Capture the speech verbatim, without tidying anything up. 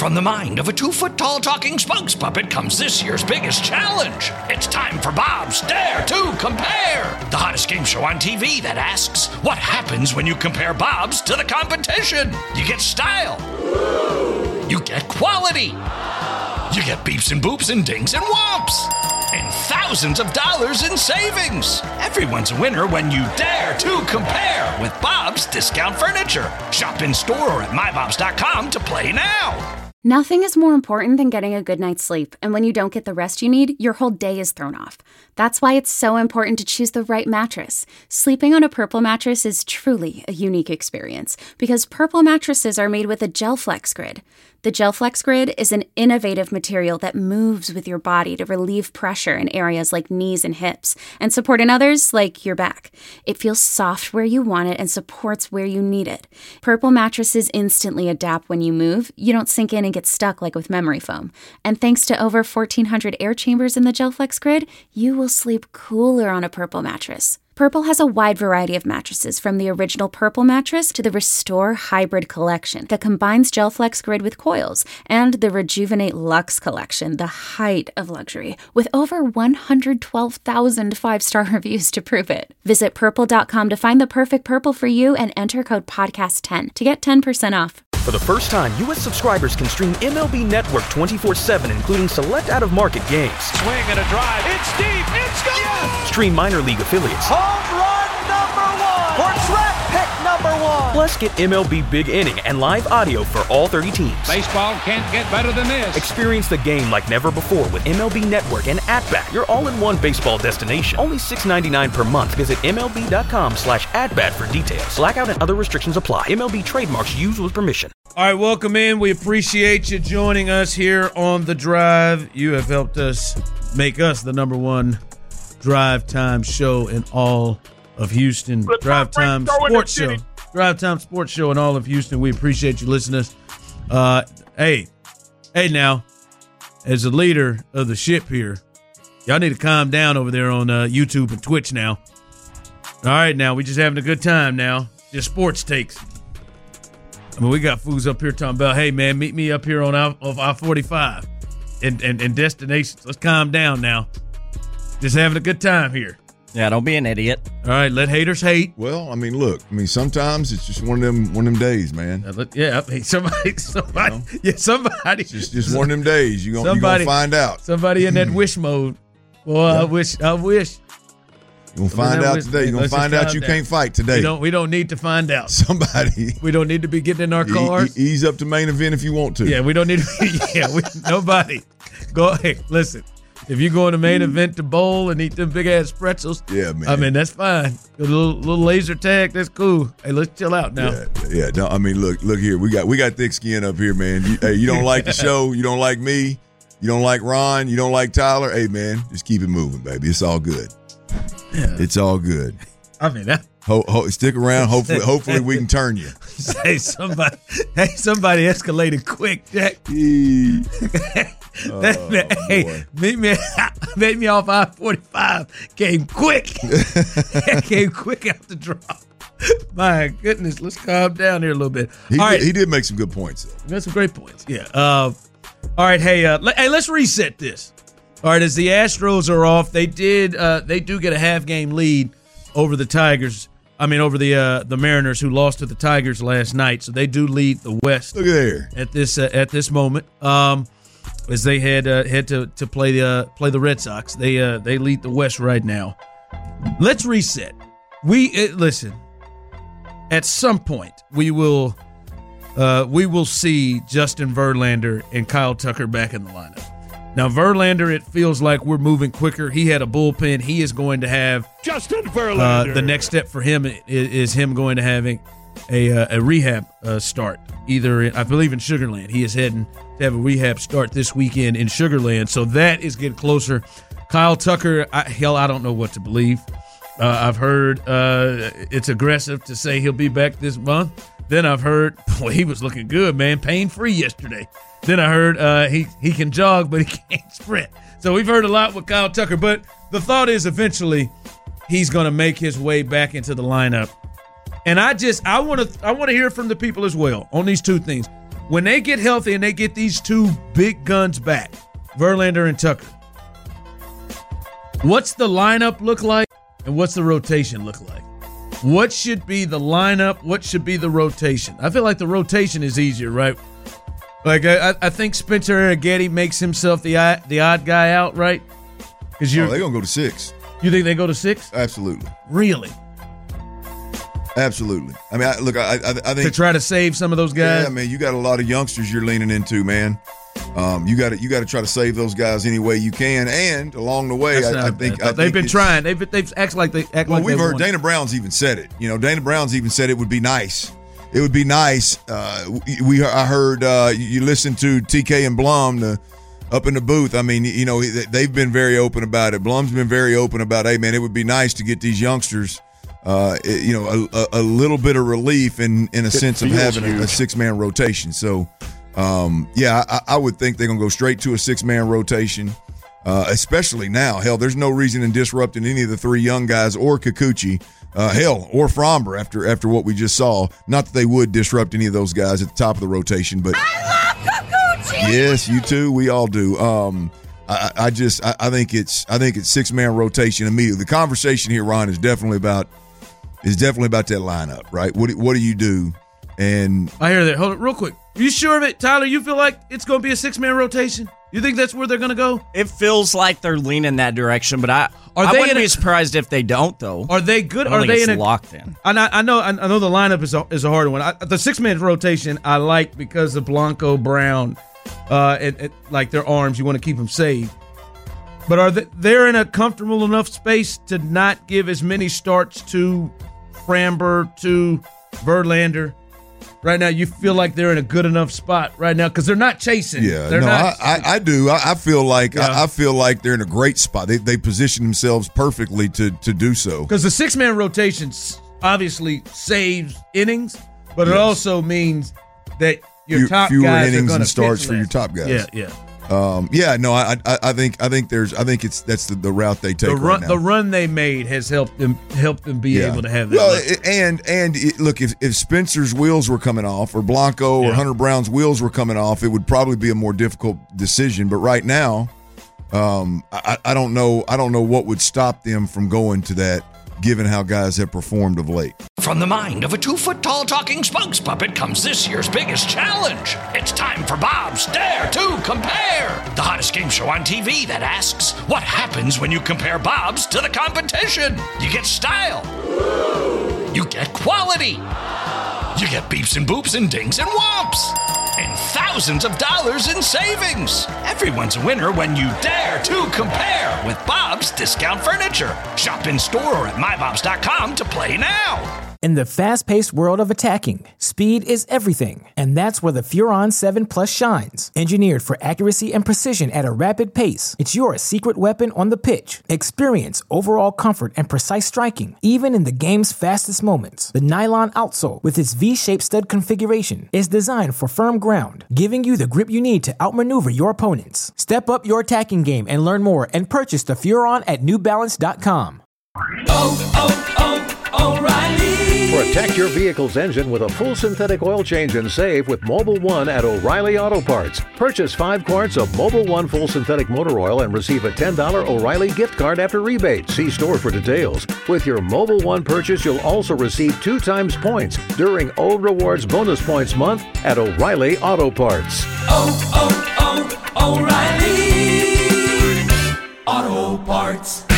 From the mind of a two-foot-tall talking spokes puppet comes this year's biggest challenge. It's time for Bob's Dare to Compare, the hottest game show on T V that asks, what happens when you compare Bobs to the competition? You get style. You get quality. You get beeps and boops and dings and whomps. And thousands of dollars in savings. Everyone's a winner when you dare to compare with Bob's Discount Furniture. Shop in store or at my bobs dot com to play now. Nothing is more important than getting a good night's sleep, and when you don't get the rest you need, your whole day is thrown off. That's why it's so important to choose the right mattress. Sleeping on a Purple mattress is truly a unique experience, because Purple mattresses are made with a GelFlex Grid. The GelFlex Grid is an innovative material that moves with your body to relieve pressure in areas like knees and hips, and support in others like your back. It feels soft where you want it and supports where you need it. Purple mattresses instantly adapt when you move. You don't sink in and get stuck like with memory foam. And thanks to over fourteen hundred air chambers in the GelFlex Grid, you will sleep cooler on a Purple mattress. Purple has a wide variety of mattresses, from the original Purple mattress to the Restore Hybrid collection that combines GelFlex Grid with coils, and the Rejuvenate Luxe collection, the height of luxury, with over one hundred twelve thousand five-star reviews to prove it. Visit purple dot com to find the perfect Purple for you and enter code podcast ten to get ten percent off. For the first time, U S subscribers can stream M L B Network twenty-four seven, including select out-of-market games. Swing and a drive. It's deep. It's gone. Yes! Stream minor league affiliates. Home run number one. Or draft pick number one. Plus, get M L B Big Inning and live audio for all thirty teams. Baseball can't get better than this. Experience the game like never before with M L B Network and At-Bat, your all-in-one baseball destination. Only six dollars and ninety-nine cents per month. Visit M L B dot com slash at-bat for details. Blackout and other restrictions apply. M L B trademarks used with permission. All right, welcome in. We appreciate you joining us here on The Drive. You have helped us make us the number one drive time show in all of Houston. Good drive time sports show. city. Drive time sports show in all of Houston. We appreciate you listening to us. Uh, hey, hey now, as the leader of the ship here, y'all need to calm down over there on uh, YouTube and Twitch now. All right, now, we just having a good time now. Just sports takes. I mean, we got fools up here talking about, hey, man, meet me up here on I forty-five and, and, and destinations. Let's calm down now. Just having a good time here. Yeah, don't be an idiot. All right, let haters hate. Well, I mean, look, I mean, sometimes it's just one of them one of them days, man. Uh, let, yeah, I mean, somebody, somebody, you know? yeah, somebody. It's just, just one of them days. You're going you gonna find out. Somebody in that wish mode. Boy, yeah. I wish, I wish. You're going to find out today. You're going to find out you can't fight today. We don't, we don't need to find out. Somebody. We don't need to be getting in our cars. E- ease up to main event if you want to. Yeah, we don't need to be. Yeah, we, nobody. Go ahead. Listen, if you go in the main event to bowl and eat them big-ass pretzels, yeah, man. I mean, that's fine. A little, little laser tag, that's cool. Hey, let's chill out now. Yeah, yeah. No, I mean, look, look here. We got we got thick skin up here, man. You, hey, you don't like the show. You don't like me. You don't like Ron. You don't like Tyler. Hey, man, just keep it moving, baby. It's all good. Yeah. It's all good. I mean, that, ho, ho, stick around. Hopefully, hopefully we can turn you. Hey, somebody, hey, somebody escalated quick, Jack. oh, that, hey, meet me, meet me off I forty-five. Came quick. Came quick out the drop. My goodness, let's calm down here a little bit. He, all did, right. he did make some good points, though. He made some great points. Yeah. Uh, all right. Hey, uh, let, hey, let's reset this. All right, as the Astros are off, they did uh, they do get a half game lead over the Tigers. I mean, over the uh, the Mariners, who lost to the Tigers last night. So they do lead the West. Look at there at this uh, at this moment. Um, as they head uh, head to to play the uh, play the Red Sox, they uh, they lead the West right now. Let's reset. We uh, listen. At some point, we will uh, we will see Justin Verlander and Kyle Tucker back in the lineup. Now, Verlander, it feels like we're moving quicker. He had a bullpen. He is going to have Justin Verlander. Uh, the next step for him is, is him going to having a a, a rehab uh, start. Either in, I believe in Sugar Land. He is heading to have a rehab start this weekend in Sugar Land. So that is getting closer. Kyle Tucker, I, hell, I don't know what to believe. Uh, I've heard uh, it's aggressive to say he'll be back this month. Then I've heard, boy, he was looking good, man, pain-free yesterday. Then I heard uh, he, he can jog, but he can't sprint. So we've heard a lot with Kyle Tucker. But the thought is eventually he's going to make his way back into the lineup. And I just I want to I want to hear from the people as well on these two things. when they get healthy and they get these two big guns back, Verlander and Tucker, what's the lineup look like and what's the rotation look like? What should be the lineup? What should be the rotation? I feel like the rotation is easier, right? Like I, I think Spencer Arrighetti makes himself the the odd guy out, right? Because you're oh, they're gonna go to six. You think they go to six? Absolutely. Really? Absolutely. I mean, I, look, I, I, I think to try to save some of those guys. Yeah, man, you got a lot of youngsters you're leaning into, man. Um, you got to you got to try to save those guys any way you can, and along the way, I, I think I they've think been trying. They've they've act like they act well, like we've heard won. Dana Brown's even said it. You know, Dana Brown's even said it would be nice. It would be nice. Uh, we I heard uh, you listen to T K and Blum the, up in the booth. I mean, you know, they've been very open about it. Blum's been very open about, hey man, it would be nice to get these youngsters. Uh, you know, a, a little bit of relief in, in a it sense of having a, a six-man rotation. So, um, yeah, I, I would think they're going to go straight to a six-man rotation, uh, especially now. Hell, there's no reason in disrupting any of the three young guys or Kikuchi, uh, hell, or Fromber after after what we just saw. Not that they would disrupt any of those guys at the top of the rotation, but I love Kikuchi! Yes, you too. We all do. Um, I, I just I, I think it's I think it's six-man rotation immediately. The conversation here, Ron, is definitely about – is definitely about that lineup, right? What do, what do you do? And I hear that. Hold on, real quick. Are you sure of it, Tyler? You feel like it's going to be a six-man rotation? You think that's where they're going to go? It feels like they're leaning that direction, but I, are I they wouldn't a, be surprised if they don't, though. Are they good? I don't are think they it's in a, locked in? And I, I know, I know the lineup is a, is a harder one. I, the six-man rotation I like because of Blanco, Brown, uh, and, and like their arms. You want to keep them safe. But are they? They're in a comfortable enough space to not give as many starts to Framber, to Verlander. Right now, you feel like they're in a good enough spot right now because they're not chasing. Yeah, they're no, not, I, I, I do. I, I feel like yeah. I, I feel like they're in a great spot. They they position themselves perfectly to to do so. Because the six man rotation obviously saves innings, but yes. it also means that your Few, top fewer guys innings are and starts for your top guys. Yeah, yeah. Um, yeah, no, I, I, I think, I think there's, I think it's that's the, the route they take. The run, right now. the run they made has helped them, helped them be yeah. able to have that. Well, level. and and it, look, if, if Spencer's wheels were coming off, or Blanco yeah. or Hunter Brown's wheels were coming off, it would probably be a more difficult decision. But right now, um, I, I don't know, I don't know what would stop them from going to that, given how guys have performed of late. From the mind of a two-foot-tall talking spokes puppet comes this year's biggest challenge. It's time for Bob's Dare to Compare, the hottest game show on T V that asks, what happens when you compare Bob's to the competition? You get style. You get quality. You get beeps and boops and dings and whomps. And thousands of dollars in savings. Everyone's a winner when you dare to compare with Bob's Discount Furniture. Shop in store or at my bobs dot com to play now. In the fast-paced world of attacking, speed is everything, and that's where the Furon seven Plus shines. Engineered for accuracy and precision at a rapid pace, it's your secret weapon on the pitch. Experience overall comfort and precise striking, even in the game's fastest moments. The nylon outsole, with its V-shaped stud configuration, is designed for firm ground, giving you the grip you need to outmaneuver your opponents. Step up your attacking game and learn more and purchase the Furon at new balance dot com. Oh, oh, oh, O'Reilly. Protect your vehicle's engine with a full synthetic oil change and save with Mobil one at O'Reilly Auto Parts. Purchase five quarts of Mobil one full synthetic motor oil and receive a ten dollars O'Reilly gift card after rebate. See store for details. With your Mobil one purchase, you'll also receive two times points during O Rewards Bonus Points Month at O'Reilly Auto Parts. Oh, oh, oh, O'Reilly Auto Parts.